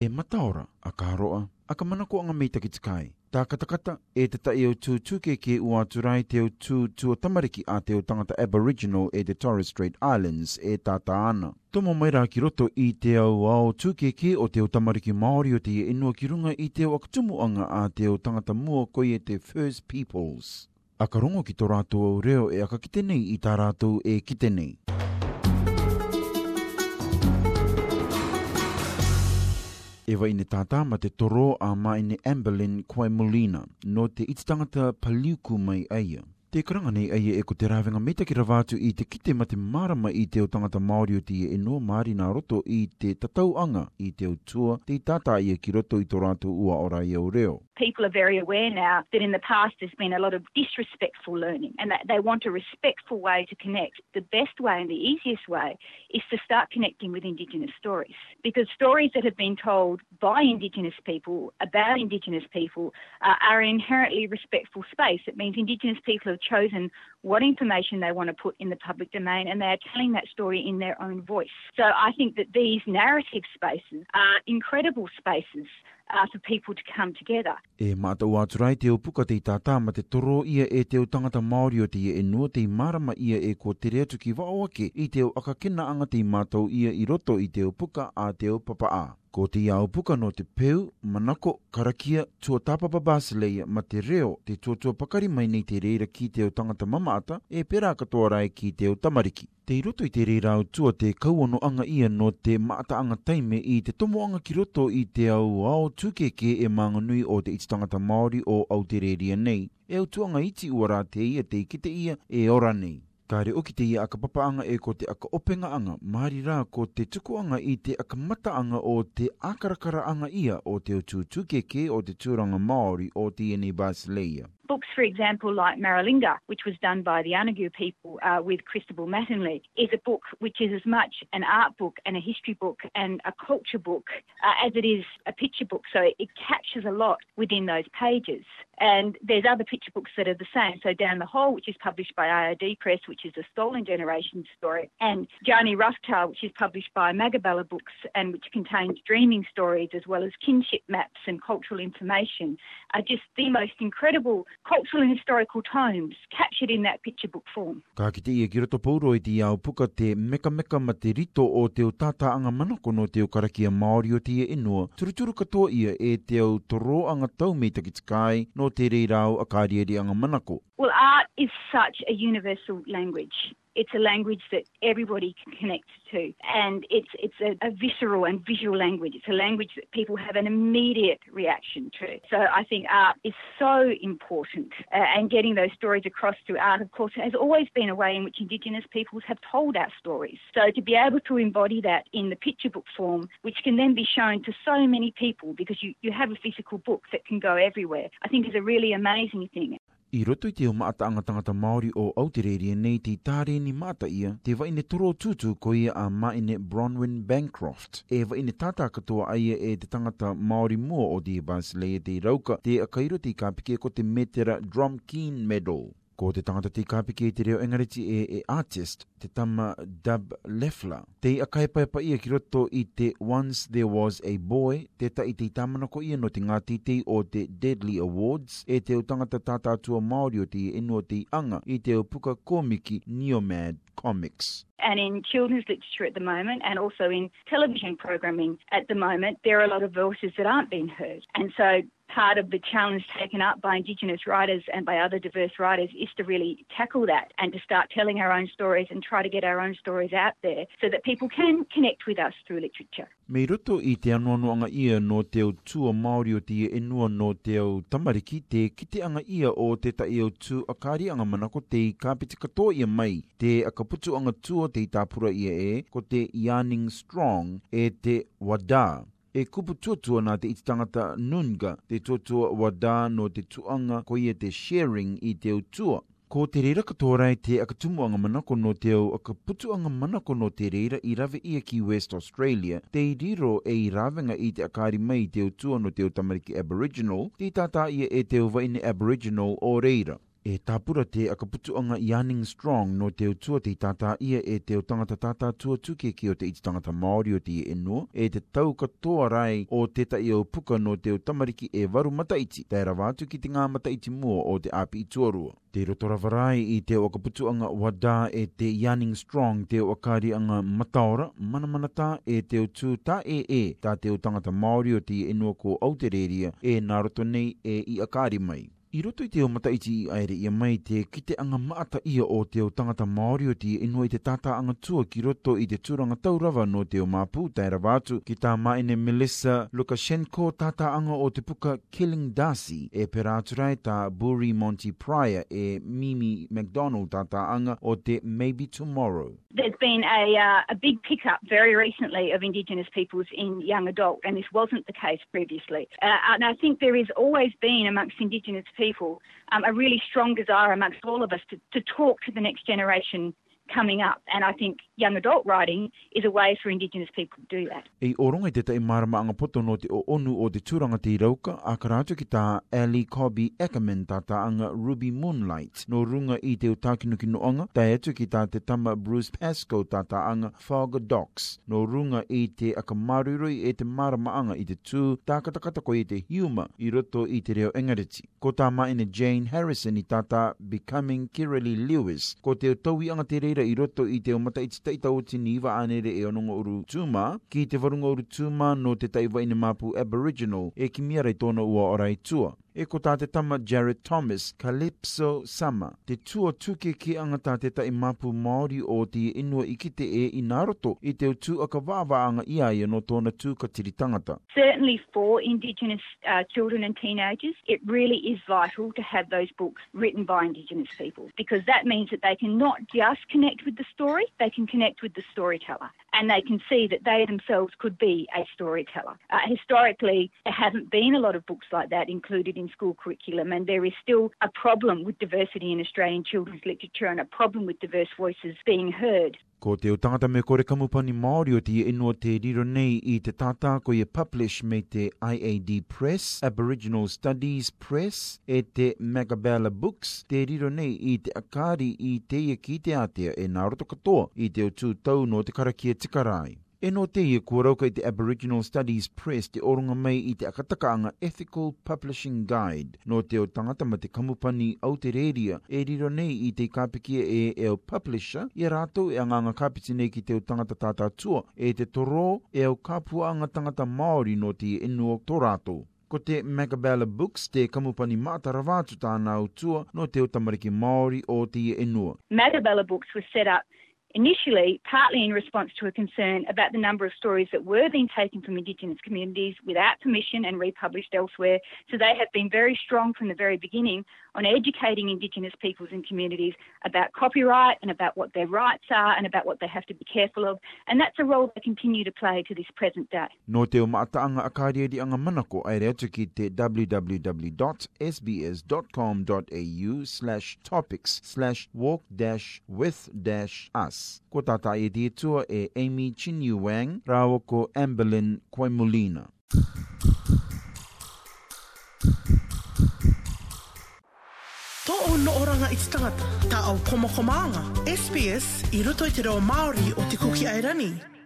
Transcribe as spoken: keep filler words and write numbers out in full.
E mataora, a ka haroa, a ka manako anga mei takitikai. Tā katakata e te tai o tū tūkeke ua turai te o tū tū tamariki a te o tangata Aboriginal e te Torres Strait Islands e tāta ana. Tomo mai rā ki roto i te au ao tūkeke o te o tamariki Māori o te inua ki runga i te o akatumuanga a te o tangata mua koi e te First Peoples. A ka rongo ki tō rātou au reo e aka kitenei i tā rātou e kitenei. Ewa ine tātā ma te toro a ma ine Amberlyn Kwaimulina no te ititangata paliuku mai aia. Te karanga nei aia e ko te rawenga meta ki rawatu i te kite ma te marama i te o tangata Māori o te e no Māori nā roto i te tatauanga i te o tua te tātā ia ki roto i tō rātou ua ora i au reo. People are very aware now that in the past there's been a lot of disrespectful learning and that they want a respectful way to connect. The best way and the easiest way is to start connecting with Indigenous stories, because stories that have been told by Indigenous people about Indigenous people uh, are an inherently respectful space. It means Indigenous people have chosen what information they want to put in the public domain and they are telling that story in their own voice. So I think that these narrative spaces are incredible spaces Uh, for people to come together. E mātau aturai te upuka te tātā ma te toro ia e te o tangata Māori o te e nua te marama ia e ko te reatu ki waoake i te o akakena anga te mātau ia i roto i te upuka a te o papaa. Ko te ia upuka no te peu, manako, karakia, tua tāpapa Basileia ma te reo te tuatua pakari mai nei te reira ki te o tangata mamaata e pera katoa rai ki te o tamariki. Te roto i te reira au tua te kauano anga ia no te maata anga taime i te tomo anga ki roto i te au ao tūkeke e manganui o te ititangata Māori o Aotearoa nei. E au tuanga iti uara te ia te ikite ia e ora nei. Kāre oki te ia aka papaanga e ko te aka openga anga, mahari rā ko te tukuanga i te aka mata anga o te akarakara anga ia o te o tūtūkeke o te tūranga Māori o te ene Basileia. Books, for example, like Maralinga, which was done by the Anagu people uh, with Christabel Mattingly, is a book which is as much an art book and a history book and a culture book uh, as it is a picture book. So it captures a lot within those pages. And there's other picture books that are the same. So Down the Hole, which is published by I O D Press, which is a Stolen Generation story, and Jani Roughtail, which is published by Magabala Books and which contains dreaming stories as well as kinship maps and cultural information, are just the most incredible cultural and historical tomes captured in that picture book form. Ka ki te ia ki roto pauro i te iau puka te meka meka ma te rito o te o tāta anga manako no te o karakia Māori o te ia inua, turuturu katoa ia e te au toro anga tau me takitikai no te reirao a kāriere anga manako. Well, art is such a universal language. It's a language that everybody can connect to, and it's it's a, a visceral and visual language. It's a language that people have an immediate reaction to. So I think art is so important, uh, and getting those stories across through art, of course, has always been a way in which Indigenous peoples have told our stories. So to be able to embody that in the picture book form, which can then be shown to so many people because you, you have a physical book that can go everywhere, I think is a really amazing thing. I roto i te o maata anga tangata Māori o Aotearoa nei te tāre ni mata ia, te wa ine toro tutu ko ia a ma ine Bronwyn Bancroft. E wa ine tata katoa aia e te tangata Māori mua o te Basileia te rauka te akairo te kāpike ko te Metera Drum Keen Medal. Ko te tangata te kāpike te reo engareti e, e artist, te tama Dub Leffler. Te akaipaepa ia ki roto i te Once There Was a Boy, te ta i te tamana ko ia no te ngāti te o te Deadly Awards, e te o tangata tātātua Māori o te ino te anga i te o puka komiki Neomad Comics. And in children's literature at the moment, and also in television programming at the moment, there are a lot of voices that aren't being heard. And so part of the challenge taken up by Indigenous writers and by other diverse writers is to really tackle that and to start telling our own stories and try to get our own stories out there so that people can connect with us through literature. Mei roto i te anoanoanga ia no te o tua Māori o te enua no te o tamariki, te kiteanga ia o te ta i o tu akari anga manako te kāpiti katoa ia mai, te akaputu anga tua te tāpura ia e, ko te Yarning Strong e te Wada. E kupu tuatua nā te ititangata Nunga, te tuatua Wada no te tuanga ko ia te sharing i te utua. Ko te reira katorai te akatumuanga manako no te au akaputuanga manako no te reira i rave ia ki West Australia, te i riro e i rawenga i te akari mai te utua no te o tamariki Aboriginal, te tata ia e te uwaine Aboriginal o reira. E tāpura te akaputuanga Yanning Strong no te utua te tata ia e te o tangata tata tua tuke ki o te iti tangata Māori o te enua, e te tau katoa rai o te tai o puka no te o tamariki e waru mataiti, te rawatu ki te ngā mataiti mua o te api i tuarua. Te rotorawarai i te o akaputuanga wada e te Yanning Strong te o akarianga mataora, manamanata e te o tū ta e e, tā te o tangata Māori o te enua ko Aotearoa e nā roto nei e i akari mai. I roto i te o mataiti i aere ia mai te kite anga maata ia o te o tangata Māori o te inua i te tata anga tua ki roto i te tūranga taurawa no te o Māpū tae rawatu ki tā maene Melissa Lukashenko tata anga o te puka Killing Darcy e peraturai tā Buri Monty Pryor e Mimi McDonald tata anga o te Maybe Tomorrow. There's been a, uh, a big pickup very recently of Indigenous peoples in young adult, and this wasn't the case previously. Uh, and I think there has always been amongst Indigenous people um, a really strong desire amongst all of us to, to talk to the next generation coming up, and I think young adult writing is a way for Indigenous people to do that. E oronga i te tai marama anga poto no te o onu o te tūranga te irauka, a karatu ki tā Ali Cobby Ackerman tata anga Ruby Moonlight, no runga i te o tākinuki noanga, tai atu ki tā te tama Bruce Pascoe tata anga Fog Docs, no runga i te akamarurui e te marama anga i te tū, tā katakata ko i te hiuma i roto i te reo engariti. Ko tā maene Jane Harrison i tata Becoming Kirralie Lewis, ko te o taui anga te reira i roto i te o mata i te taita o te niwa anere e ononga uru tūma, ki te warunga uru tūma no te taiwa ina Māpū Aboriginal e ki miarai tōna ua orai tua. E ko tā te tama Jared Thomas, Calypso Summer, te tua tuke ki anga tā te tai Māpū Māori o te inua i kite e i Naroto i te utu aka wāwa anga ia ia no tōna tū ka tiri tangata. Certainly for Indigenous uh, children and teenagers, it really is vital to have those books written by Indigenous people, because that means that they can not just connect with the story, they can connect with the storyteller, and they can see that they themselves could be a storyteller. Uh, historically, there haven't been a lot of books like that included in school curriculum, and there is still a problem with diversity in Australian children's literature and a problem with diverse voices being heard. Ko te o tangata me kore kamupani Māori o te inua te riro nei i te tata ko i publish me te I A D Press, Aboriginal Studies Press, e te Magabella Books, te riro nei i te akari i te ia ki te atea e nā roto katoa i te o tū tau no te karakia tikarai. E no te ia kua rauka i te Aboriginal Studies Press te orunga mai i te akatakaanga Ethical Publishing Guide no te o tangata ma te kamupani Aotearoa e riro nei i te kāpikia e e o publisher i rātou e anganga kāpiti nei ki te o tangata tātā tua e te toro e o kāpuanga tangata Māori no te inua tō rātou. Ko te Magabella Books te kamupani mātarawātu tāna utua no te o tamariki Māori o te inua. Magabella Books was set up initially partly in response to a concern about the number of stories that were being taken from Indigenous communities without permission and republished elsewhere. So they have been very strong from the very beginning on educating Indigenous peoples and communities about copyright and about what their rights are and about what they have to be careful of. And that's a role they continue to play to this present day. No te o maataanga akaria di anga manako ai rea ki te www.sbs.com.au slash topics slash walk dash with dash us. Ko tata e di tua e Amy Chinyu Wang, rawa ko Amberlyn Koimulina. To o no oranga i tangata, ta au komakomanga. S B S i roto i te reo Māori o te kuki airani.